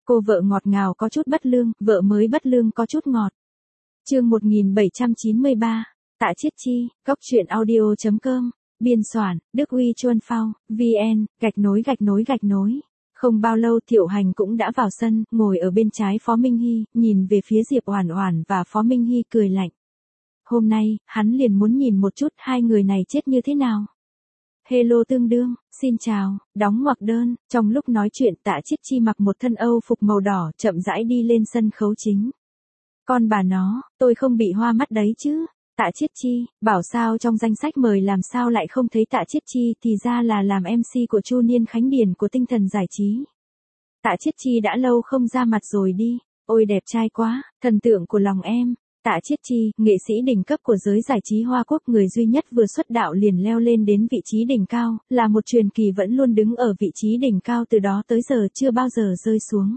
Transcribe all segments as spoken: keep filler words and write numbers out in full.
Cô vợ ngọt ngào có chút bất lương, vợ mới bất lương có chút ngọt. Chương một nghìn bảy trăm chín mươi ba, Tạ Chiết Chi, Cốc truyện audio chấm com, biên soạn, Đức Uy Chuân Phao, vn, gạch nối gạch nối gạch nối. Không bao lâu Thiệu Hành cũng đã vào sân, ngồi ở bên trái Phó Minh Hy, nhìn về phía Diệp Oản Oản và Phó Minh Hy cười lạnh. Hôm nay, hắn liền muốn nhìn một chút hai người này chết như thế nào. Hello tương đương, xin chào, đóng ngoặc đơn, trong lúc nói chuyện Tạ Chiết Chi mặc một thân Âu phục màu đỏ chậm rãi đi lên sân khấu chính. Con bà nó, tôi không bị hoa mắt đấy chứ. Tạ Chiết Chi, bảo sao trong danh sách mời làm sao lại không thấy Tạ Chiết Chi, thì ra là làm em xê của Chu Niên Khánh Điền của Tinh Thần Giải Trí. Tạ Chiết Chi đã lâu không ra mặt rồi đi, ôi đẹp trai quá, thần tượng của lòng em. Tạ Chiết Chi, nghệ sĩ đỉnh cấp của giới giải trí Hoa Quốc, người duy nhất vừa xuất đạo liền leo lên đến vị trí đỉnh cao, là một truyền kỳ vẫn luôn đứng ở vị trí đỉnh cao từ đó tới giờ chưa bao giờ rơi xuống.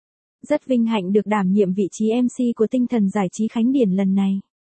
Rất vinh hạnh được đảm nhiệm vị trí em xê của Tinh Thần Giải Trí Khánh Điền lần này.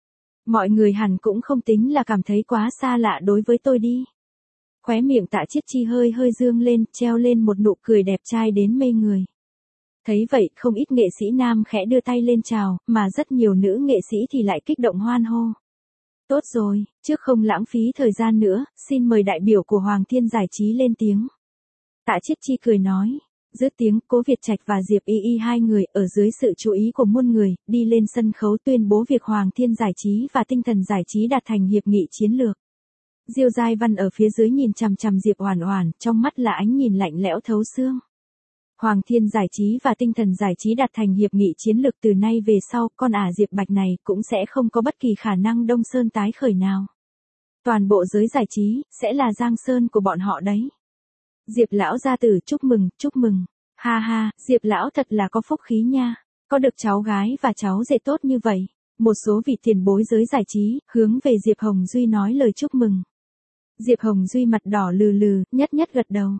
Mọi người hẳn cũng không tính là cảm thấy quá xa lạ đối với tôi đi. Khóe miệng Tạ Chiết Chi hơi hơi dương lên, treo lên một nụ cười đẹp trai đến mê người. Thấy vậy, không ít nghệ sĩ nam khẽ đưa tay lên chào, mà rất nhiều nữ nghệ sĩ thì lại kích động hoan hô. Tốt rồi, trước không lãng phí thời gian nữa, xin mời đại biểu của Hoàng Thiên Giải Trí lên tiếng. Tạ Chiết Chi cười nói. Dứt tiếng, Cố Việt Trạch và Diệp Y Y hai người, ở dưới sự chú ý của muôn người, đi lên sân khấu tuyên bố việc Hoàng Thiên Giải Trí và Tinh Thần Giải Trí đạt thành hiệp nghị chiến lược. Diêu Giai Văn ở phía dưới nhìn chằm chằm Diệp Oản Oản, trong mắt là ánh nhìn lạnh lẽo thấu xương. Hoàng Thiên Giải Trí và Tinh Thần Giải Trí đạt thành hiệp nghị chiến lược, từ nay về sau, con ả Diệp Bạch này cũng sẽ không có bất kỳ khả năng Đông Sơn tái khởi nào. Toàn bộ giới giải trí, sẽ là Giang Sơn của bọn họ đấy. Diệp lão gia tử chúc mừng, chúc mừng. Ha ha, Diệp lão thật là có phúc khí nha. Có được cháu gái và cháu rể tốt như vậy. Một số vị tiền bối giới giải trí, hướng về Diệp Hồng Duy nói lời chúc mừng. Diệp Hồng Duy mặt đỏ lừ lừ, nhất nhất gật đầu.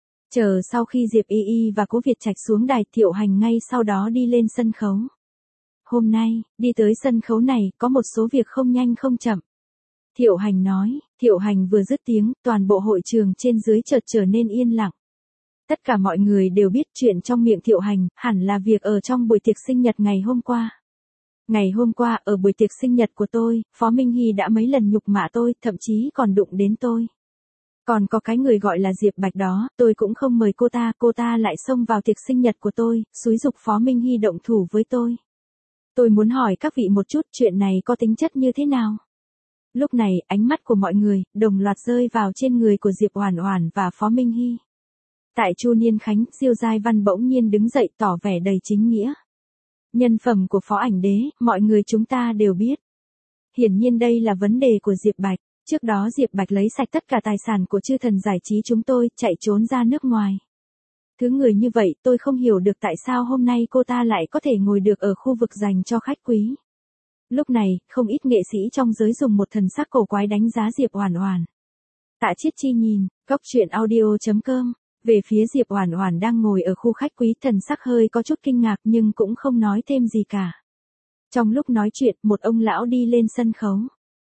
Chờ sau khi Diệp Y Y và Cố Việt Trạch xuống đài, Thiệu Hành ngay sau đó đi lên sân khấu. Hôm nay, đi tới sân khấu này, có một số việc không nhanh không chậm. Thiệu Hành nói, Thiệu Hành vừa dứt tiếng, toàn bộ hội trường trên dưới chợt trở nên yên lặng. Tất cả mọi người đều biết chuyện trong miệng Thiệu Hành, hẳn là việc ở trong buổi tiệc sinh nhật ngày hôm qua. Ngày hôm qua, ở buổi tiệc sinh nhật của tôi, Phó Minh Hy đã mấy lần nhục mạ tôi, thậm chí còn đụng đến tôi. Còn có cái người gọi là Diệp Bạch đó, tôi cũng không mời cô ta, cô ta lại xông vào tiệc sinh nhật của tôi, xúi giục Phó Minh Hy động thủ với tôi. Tôi muốn hỏi các vị một chút, chuyện này có tính chất như thế nào? Lúc này, ánh mắt của mọi người, đồng loạt rơi vào trên người của Diệp Oản Oản và Phó Minh Hy. Tại Chu Niên Khánh, Diêu Giai Văn bỗng nhiên đứng dậy tỏ vẻ đầy chính nghĩa. Nhân phẩm của Phó Ảnh Đế, mọi người chúng ta đều biết. Hiển nhiên đây là vấn đề của Diệp Bạch. Trước đó Diệp Bạch lấy sạch tất cả tài sản của Chư Thần Giải Trí chúng tôi, chạy trốn ra nước ngoài. Thứ người như vậy, tôi không hiểu được tại sao hôm nay cô ta lại có thể ngồi được ở khu vực dành cho khách quý. Lúc này, không ít nghệ sĩ trong giới dùng một thần sắc cổ quái đánh giá Diệp Oản Oản. Tạ Chiết Chi nhìn, Cốc truyện audio chấm com, về phía Diệp Oản Oản đang ngồi ở khu khách quý, thần sắc hơi có chút kinh ngạc nhưng cũng không nói thêm gì cả. Trong lúc nói chuyện, một ông lão đi lên sân khấu.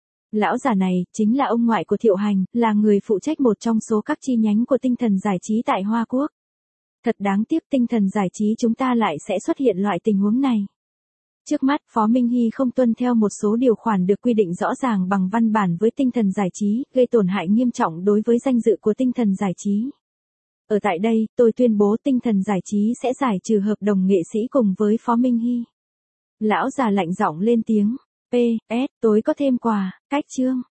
Lão già này, chính là ông ngoại của Thiệu Hành, là người phụ trách một trong số các chi nhánh của Tinh Thần Giải Trí tại Hoa Quốc. Thật đáng tiếc Tinh Thần Giải Trí chúng ta lại sẽ xuất hiện loại tình huống này. Trước mắt, Phó Minh Hy không tuân theo một số điều khoản được quy định rõ ràng bằng văn bản với Tinh Thần Giải Trí, gây tổn hại nghiêm trọng đối với danh dự của Tinh Thần Giải Trí. Ở tại đây, tôi tuyên bố Tinh Thần Giải Trí sẽ giải trừ hợp đồng nghệ sĩ cùng với Phó Minh Hy. Lão già lạnh giọng lên tiếng. pê ét, tối có thêm quà, cách chương.